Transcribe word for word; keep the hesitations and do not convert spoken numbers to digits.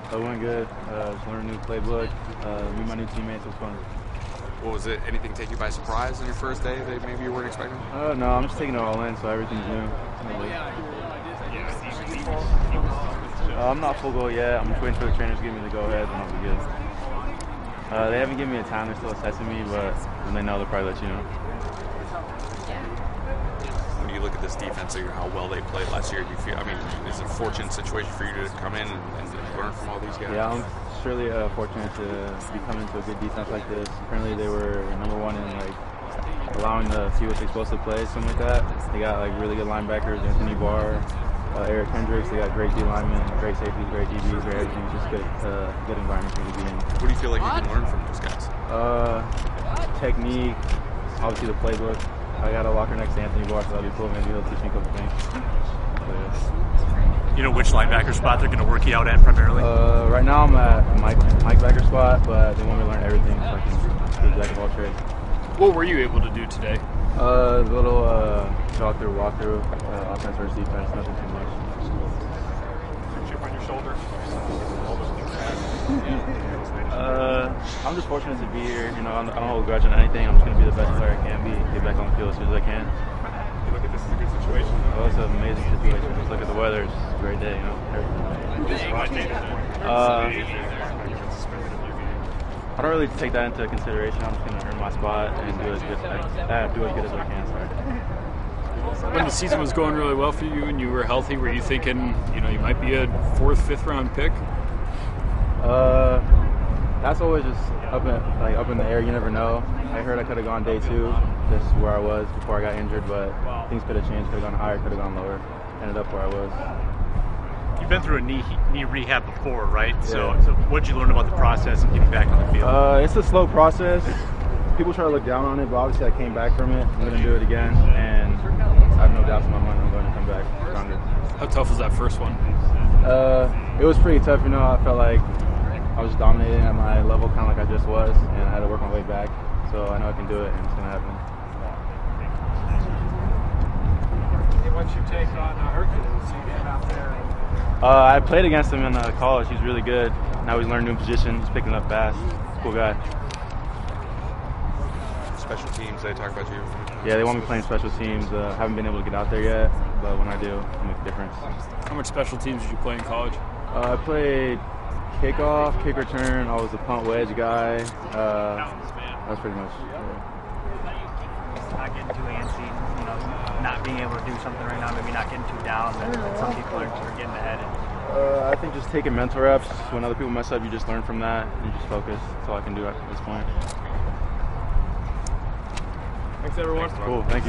It went good. Uh, just learned a new playbook. Uh, meet my new teammates. It was fun. What was it? Anything take you by surprise on your first day that maybe you weren't expecting? Uh, no, I'm just taking it all in, so everything's new. Uh, I'm not full go yet. I'm just waiting for the trainers to give me the go-ahead, and I'll be good. Uh, they haven't given me a time. They're still assessing me, but when they know, they'll probably let you know. When you look at this defense, or how well they played last year, do you feel? I mean, is it a fortunate situation for you to come in and, and learn from all these guys? Yeah, I'm surely uh, fortunate to be coming to a good defense like this. Apparently, they were number one in like allowing the see what they're supposed to play, something like that. They got like really good linebackers, Anthony Barr, uh, Eric Hendricks. They got great D linemen, great safeties, great D Bs, great everything. Just good, uh, good environment for you to be in. What do you feel like you can learn from those guys? Uh, technique, obviously the playbook. I got a locker next to Anthony Barr, so that'll be cool. Maybe he'll teach me a couple things. But, yeah. You know which linebacker spot they're going to work you out at primarily? Uh, right now I'm at Mike Mike backer spot, but they want me to learn everything so I can be a jack of all trades. What were you able to do today? Uh, little uh, talk through, walk through, uh, offense versus defense, nothing too much. Chip on your shoulder. Uh, I'm just fortunate to be here. You know, I don't hold a grudge on anything. I'm just going to be the best player I can be, get back on the field as soon as I can. You look at this as a good situation. Well, it's an amazing situation. Just look at the weather. It's a great day, you know. Uh, I don't really take that into consideration. I'm just going to earn my spot and do as good, uh, do as good as I can. Sorry. When the season was going really well for you and you were healthy, were you thinking, you know, you might be a fourth, fifth round pick? Uh, that's always just up in like up in the air. You never know. I heard I could have gone day two, just where I was before I got injured, but things could have changed. Could have gone higher, could have gone lower. Ended up where I was. You've been through a knee knee rehab before, right? Yeah. So, so what did you learn about the process of getting back on the field? Uh, it's a slow process. People try to look down on it, but obviously I came back from it. I'm going to do it again, and I have no doubts in my mind I'm going to come back stronger. How tough was that first one? Uh, it was pretty tough. You know, I felt like I was dominating at my level, kind of like I just was, and I had to work my way back. So I know I can do it, and it's going to happen. Hey, what's your take on uh, Hercules? You get out there. Uh, I played against him in uh, college. He's really good. Now he's learned new position. He's picking up fast. Cool guy. Special teams, they talk about you. Yeah, they want me playing special teams. Uh, haven't been able to get out there yet, but when I do, I'll make a difference. How much special teams did you play in college? Uh, I played kickoff, kick return. I was a punt wedge guy. Uh, that's pretty much. Yeah. Not getting too antsy, you know, not being able to do something right now, maybe not getting too down, but some people are, are getting ahead. Uh, I think just taking mental reps. When other people mess up, you just learn from that and you just focus. That's all I can do at this point. Thanks, everyone. Cool, thank you.